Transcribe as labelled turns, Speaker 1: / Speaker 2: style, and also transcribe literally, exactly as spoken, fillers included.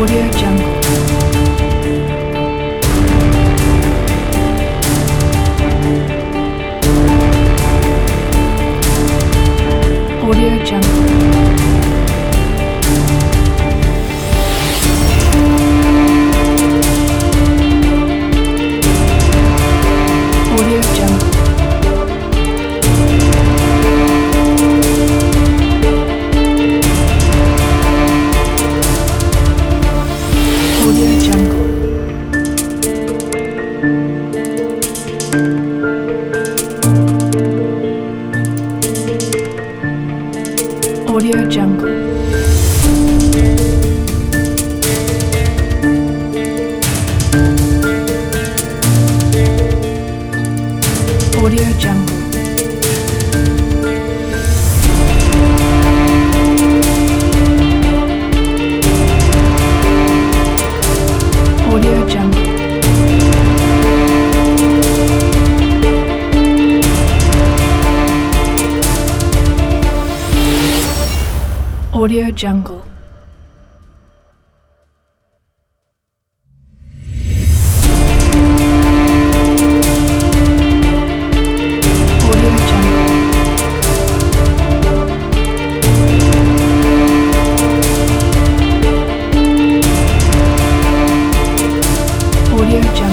Speaker 1: Audio Jungle. Audio Jungle. Audio Jungle. Audio Jungle. Audio Jungle. Audio Jungle. Audio Jungle. Audio Jungle. Audio Jungle. Audio Jungle.